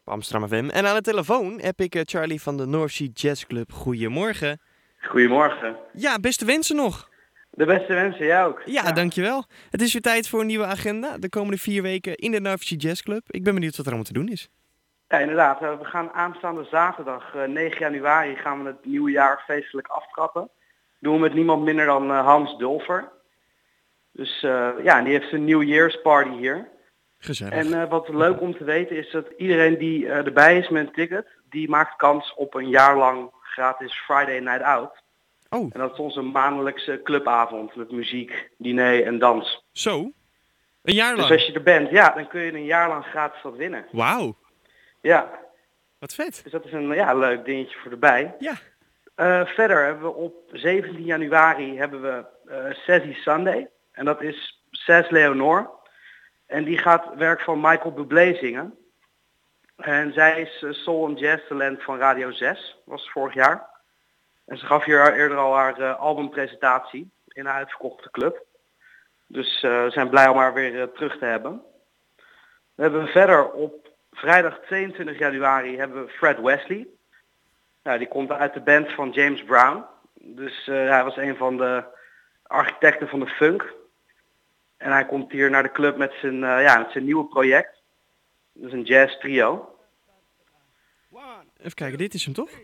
op Amsterdam FM. En aan de telefoon heb ik Charlie van de North Sea Jazz Club. Goedemorgen. Goedemorgen. Ja, beste wensen nog. De beste wensen, jij ook. Ja, dankjewel. Het is weer tijd voor een nieuwe agenda. De komende 4 weken in de North Sea Jazz Club. Ik ben benieuwd wat er allemaal te doen is. Ja, inderdaad. We gaan aanstaande zaterdag, 9 januari, gaan we het nieuwe jaar feestelijk aftrappen. Doen we met niemand minder dan Hans Dulfer. Dus ja, die heeft zijn New Year's party hier. Gezellig. En wat leuk om te weten is dat iedereen die erbij is met een ticket, die maakt kans op een jaar lang gratis Friday Night Out. Oh. En dat is onze maandelijkse clubavond met muziek, diner en dans. Zo? Een jaar lang? Dus als je er bent, ja, dan kun je een jaar lang gratis wat winnen. Wauw. Ja. Wat vet. Dus dat is een leuk dingetje voor erbij. Ja. Verder hebben we op 17 januari hebben we Sassy Sunday. En dat is Sass Leonor. En die gaat werk van Michael Bublé zingen. En zij is soul en jazz talent van Radio 6. Was vorig jaar. En ze gaf hier eerder al haar albumpresentatie in een uitverkochte club. Dus we zijn blij om haar weer terug te hebben. We hebben verder op vrijdag 22 januari hebben we Fred Wesley. Nou, die komt uit de band van James Brown. Dus hij was een van de architecten van de funk. En hij komt hier naar de club met zijn nieuwe project. Dat is een jazz trio. Even kijken, dit is hem toch?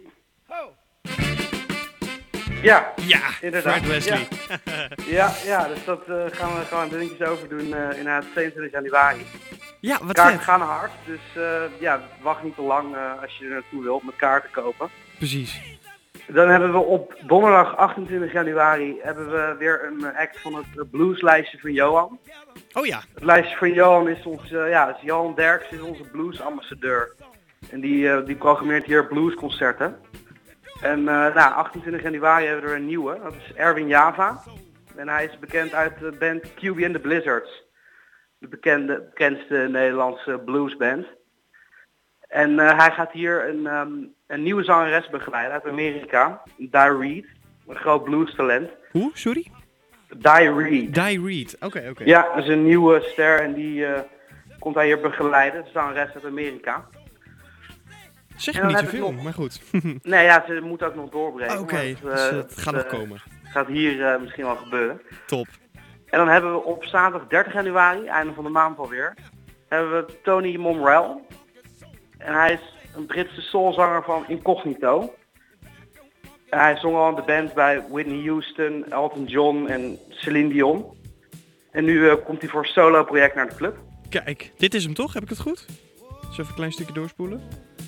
Ja, Ja, inderdaad. Fred Wesley. Ja, dus dat gaan we gewoon dingetjes over doen inderdaad 22 januari. Ja, wat Kaarten vet. gaan hard, dus wacht niet te lang als je er naartoe wilt met kaarten kopen. Precies. Dan hebben we op donderdag 28 januari hebben we weer een act van het blueslijstje van Johan. Oh ja. Het lijstje van Johan is Johan Derks is onze bluesambassadeur. En die programmeert hier bluesconcerten. En 28 januari hebben we er een nieuwe, dat is Erwin Java. En hij is bekend uit de band QB and the Blizzards. De bekendste Nederlandse bluesband. En hij gaat hier een nieuwe zangeres begeleiden uit Amerika, Die Reed. Een groot bluestalent. Hoe? Sorry? Die Reed. Die Reed. Oké. Ja, dat is een nieuwe ster en die komt hij hier begeleiden. De zangeres uit Amerika. Zeg En me dan niet heb ik zoveel, maar goed. Nee, ja, ze moet ook nog doorbreken. Oké, want, dus het gaat nog komen. Gaat hier misschien wel gebeuren. Top. En dan hebben we op zaterdag 30 januari, einde van de maand alweer, hebben we Tony Momrell. En hij is een Britse soulzanger van Incognito. En hij zong al in de band bij Whitney Houston, Elton John en Celine Dion. En nu komt hij voor een solo project naar de club. Kijk, dit is hem toch? Heb ik het goed? Zullen we even een klein stukje doorspoelen?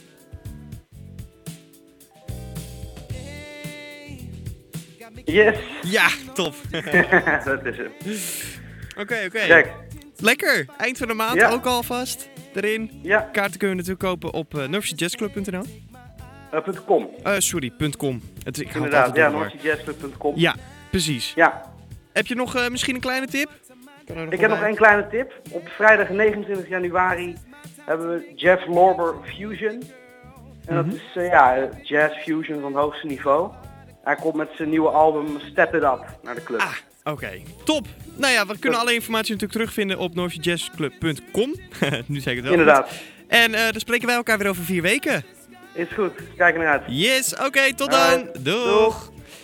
Yes! Ja, top. Dat is hem. Oké. Kijk, Lekker. Eind van de maand Ja. ook alvast. Erin. ja, Kaarten kunnen we natuurlijk kopen op northseajazzclub.nl. .com. .com. Ik haal het Inderdaad, altijd ja, door de war. northseajazzclub.com. Ja, precies. Ja, Heb je nog misschien een kleine tip? ik heb nog één kleine tip. Op vrijdag 29 januari hebben we Jeff Lorber Fusion. En dat is jazz fusion van het hoogste niveau. Hij komt met zijn nieuwe album Step It Up naar de club. Oké. Top. Nou ja, we kunnen alle informatie natuurlijk terugvinden op northseajazzclub.com. Nu zeg ik het wel. Inderdaad. Goed. En dan spreken wij elkaar weer over 4 weken. Is goed. Kijk ernaar uit. Yes, oké, tot Alright. dan. Doeg. Doeg.